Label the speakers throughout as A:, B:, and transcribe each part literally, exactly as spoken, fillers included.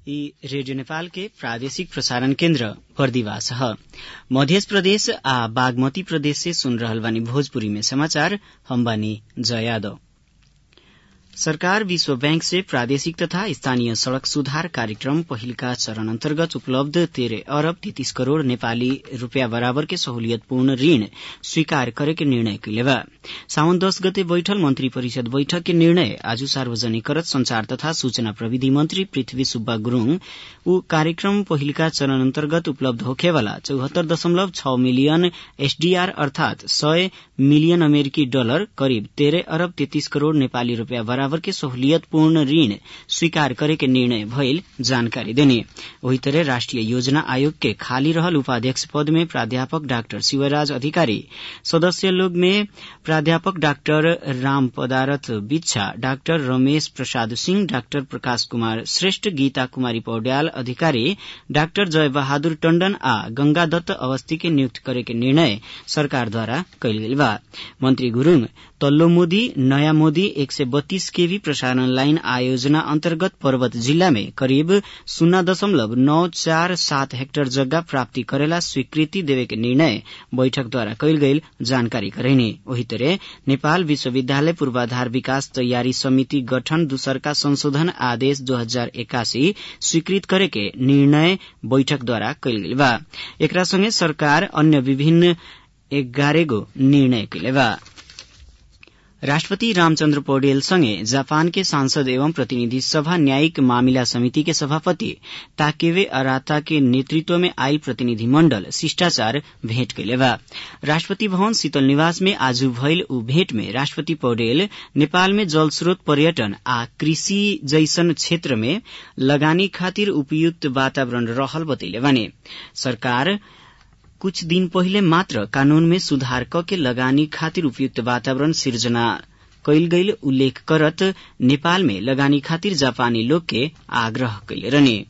A: ई रेडियो नेपाल के प्रादेशिक प्रसारण केन्द्र बर्दिवास ह। मध्य प्रदेश आ बागमती प्रदेश से सुन रहल बानी भोजपुरी में समाचार। हम बानी जय यादव। सरकार विश्व बैंक से प्रादेशिक तथा स्थानीय सड़क सुधार कार्यक्रम पहिलका चरण अन्तर्गत उपलब्ध तेरह अरब तैंतीस करोड़ नेपाली रूपियाँ बराबर के सहूलियतपूर्ण ऋण स्वीकार करे के निर्णय कइले बा। साउन दस गते बैठल मंत्री परिषद बैठक के निर्णय आज सार्वजनिक करत संचार तथा सूचना प्रविधि मंत्री पृथ्वी सुब्बा गुरूङ उ कार्यक्रम पहिलका चरण अन्तर्गत उपलब्ध होखेवाला चौहत्तर दशमलव छ मिलियन एसडीआर अर्थात सय मिलियन अमेरिकी डलर करीब तेरह अरब तैंतीस करोड़ नेपाली रूपियाँ बराबर के सहूलियतपूर्ण ऋण स्वीकार करे के निर्णय भइल जानकारी देने। वही तरह राष्ट्रिय योजना आयोग के खाली रहल उपाध्यक्ष पद में प्राध्यापक डाक्टर शिवराज अधिकारी, सदस्य लोग में प्राध्यापक doctor Ram Padarath Bichha, doctor Ramesh Prasad Singh, doctor Prakash Kumar Shrestha, Geeta Kumari Paudyal Adhikari, doctor जय बहादुर टण्डन आ गंगा दत्त अवस्थी के नियुक्त करे के निर्णय सरकारद्वारा कइल गेल बा। मंत्री गुरूङ तल्लो मोदी नयाँ मोदी एक सय बत्तीस केवी प्रसारण लाइन आयोजना अन्तर्गत पर्वत जिल्ला में करीब शून्य दशमलव नौ चार सात हेक्टर जग्गा प्राप्ति करेला स्वीकृति देवे के निर्णय बैठकद्वारा कइल गइल जानकारी करैने। वही तरह नेपाल विश्वविद्यालय पूर्वाधार विकास तैयारी समिति गठन दूसरका संशोधन आदेश दो हजार इक्यासी स्वीकृत करे के निर्णय बैठकद्वारा कइल गइल बा। एकरा संगे सरकार अन्य विभिन्न एघारह गो निर्णय कइले बा। राष्ट्रपति रामचन्द्र पौडेल संगे जापान के सांसद एवं प्रतिनिधि सभा न्यायिक मामिला समिति के सभापति ताकेवे अराता के नेतृत्व में आयल प्रतिनिधि मण्डल शिष्टाचार भेंट कइले बा। राष्ट्रपति भवन शीतल निवास में आज भइल उ भेंट में राष्ट्रपति पौडेल नेपाल में जलस्रोत पर्यटन आ कृषि जैसन क्षेत्र में लगानी खातिर उपयुक्त वातावरण रहल बतैले बाने। सरकार कुछ दिन पहिले मात्र कानून में सुधार क के लगानी खातिर उपयुक्त वातावरण सिर्जना कइल गइल उल्लेख करत नेपाल में लगानी खातिर जापानी लोग के आग्रह कइले रहने।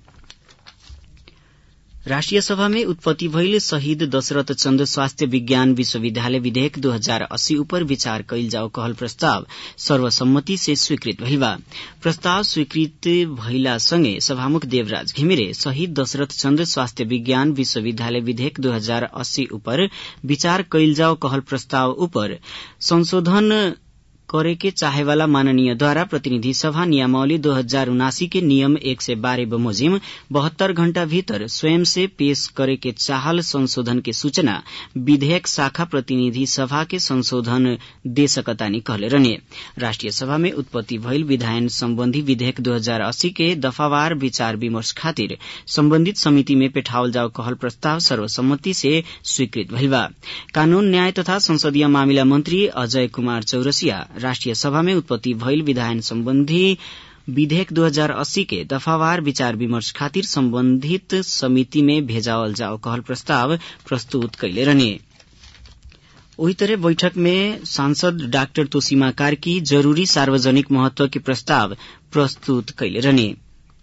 A: राष्ट्रिय सभा में उत्पत्ति भइल शहीद दशरथ चन्द स्वास्थ्य विज्ञान विश्वविद्यालय विधेयक दो हजार अस्सी उपर विचार कइल जाओ कहल प्रस्ताव सर्वसम्मति से स्वीकृत भइल बा। प्रस्ताव स्वीकृत भइला सँगै सभामुख देवराज घिमिरे शहीद दशरथ चन्द स्वास्थ्य विज्ञान विश्वविद्यालय विधेयक दो हजार अस्सी उपर विचार कइल जाओ कहल प्रस्ताव उपर संशोधन करे के चाहेवाला माननीयद्वारा प्रतिनिधि सभा नियमावली दो हजार उनासी के नियम एक सय बारह बमोजिम बहत्तर घण्टा भीतर स्वयं से पेश करे के चाहल संशोधन के सूचना विधेयक शाखा प्रतिनिधि सभा के संशोधन दे सकतानी कहले रहने। राष्ट्रिय सभा में उत्पत्ति भइल विधायन सम्बन्धी विधेयक दो हजार अस्सी के दफावार विचार विमर्श खातिर सम्बन्धित समिति में पेठावल जाओ कहल प्रस्ताव सर्वसम्मति से स्वीकृत भइल बा। कानून न्याय तथा संसदीय मामिला मंत्री अजय कुमार चौरसिया राष्ट्रिय सभा में उत्पत्ति भइल विधायन सम्बन्धी विधेयक दो हजार अस्सी के दफावार विचार विमर्श खातिर सम्बन्धित समिति में भेजावल जाओ कहल प्रस्ताव प्रस्तुत कइले रहने। वही तरह बैठक में सांसद डाक्टर तोसीमा कार्की जरूरी सार्वजनिक महत्व के प्रस्ताव प्रस्तुत कइले रहने।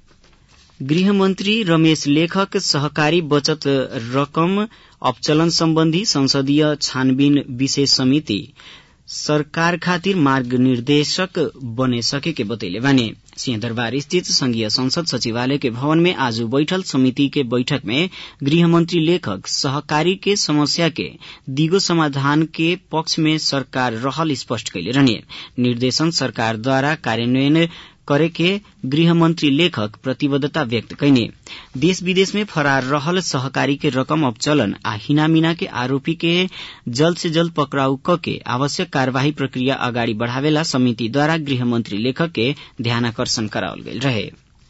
A: गृहमन्त्री रमेश लेखक सहकारी बचत रकम अपचलन सम्बन्धी संसदीय छानबिन विशेष समिति सरकार खातिर मार्ग निर्देशक बने सके के बतैले बाने। सिंहदरबार स्थित संघीय संसद सचिवालय के भवन में आज बैठल समिति के बैठक में गृहमंत्री लेखक सहकारी के समस्या के दिगो समाधान के पक्ष में सरकार रहल स्पष्ट कैले रहने। निर्देशन सरकार द्वारा कार्यान्वयन करे के गृहमंत्री लेखक प्रतिबद्धता व्यक्त कैने। देश विदेश में फरार रहल सहकारी के रकम अपचलन आ हिनामिना के आरोपी के जल्द से जल्द पकड़ाउ क के आवश्यक कार्यवाही प्रक्रिया अगाडि बढ़ावेला समिति द्वारा गृहमंत्री लेखक के ध्यानाकर्षण करावल गइल रहे।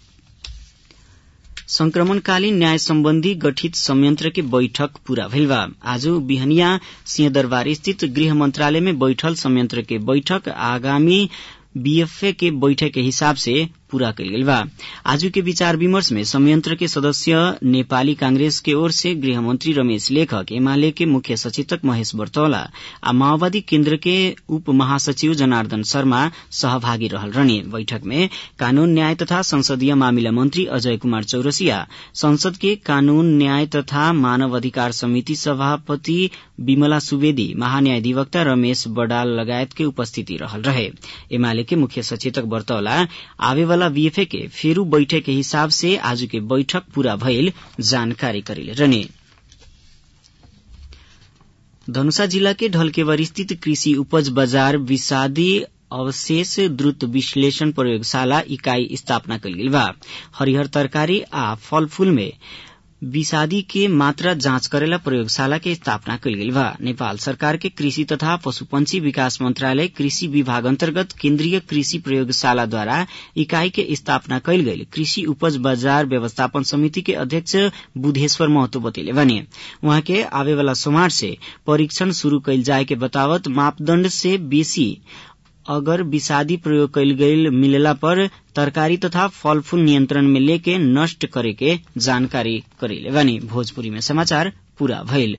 A: संक्रमणकालीन न्याय सम्बन्धी गठित संयंत्र के बैठक पूरा भइल बा। आज बिहनिया सिंहदरबार स्थित गृह मंत्रालय में बैठल संयंत्र के बैठक आगामी बीएफए के बैठक के हिसाब से पूरा कइल गेल बा। आज के विचार विमर्श में संयंत्र के सदस्य नेपाली कांग्रेस के ओर से गृहमंत्री रमेश लेखक, एमाले के मुख्य सचेतक महेश बर्तौला आ माओवादी केन्द्र के उप महासचिव जनार्दन शर्मा सहभागी रहल रहने। बैठक में कानून न्याय तथा संसदीय मामिला मंत्री अजय कुमार चौरसिया, संसद के कानून न्याय तथा मानव अधिकार समिति सभापति विमला सुवेदी, महान्यायाधिवक्ता रमेश बडाल लगायत के उपस्थिति रहल रहे। एमाले के मुख्य सचेतक बर्तौला आवेवाला वाला बीएफए के फेरू बैठक के हिसाब से आज के बैठक पूरा भइल जानकारी करेले रहने। धनुषा जिला के ढलकेवर स्थित कृषि उपज बाजार विषादी अवशेष द्रुत विश्लेषण प्रयोगशाला इकाई स्थापना कल गेल बा। हरिहर तरकारी आ फलफूल में विषादी के मात्रा जांच करेला प्रयोगशाला के स्थापना कल गेल बा। नेपाल सरकार के कृषि तथा पशुपंछी विकास मंत्रालय कृषि विभाग अंतर्गत केन्द्रीय कृषि प्रयोगशाला द्वारा इकाई के स्थापना कल गई कृषि उपज बाजार व्यवस्थापन समिति के अध्यक्ष बुधेश्वर महतो बतैले बने। वहां के आवे वाला सोमवार से परीक्षण शुरू कल जाए के बतावत मापदण्ड से बेसी अगर विषादी प्रयोग कयल गईल मिलेला पर तरकारी तथा फलफूल नियंत्रण में लेके नष्ट करे के जानकारी करेले बानी। भोजपुरी में समाचार पूरा भइल।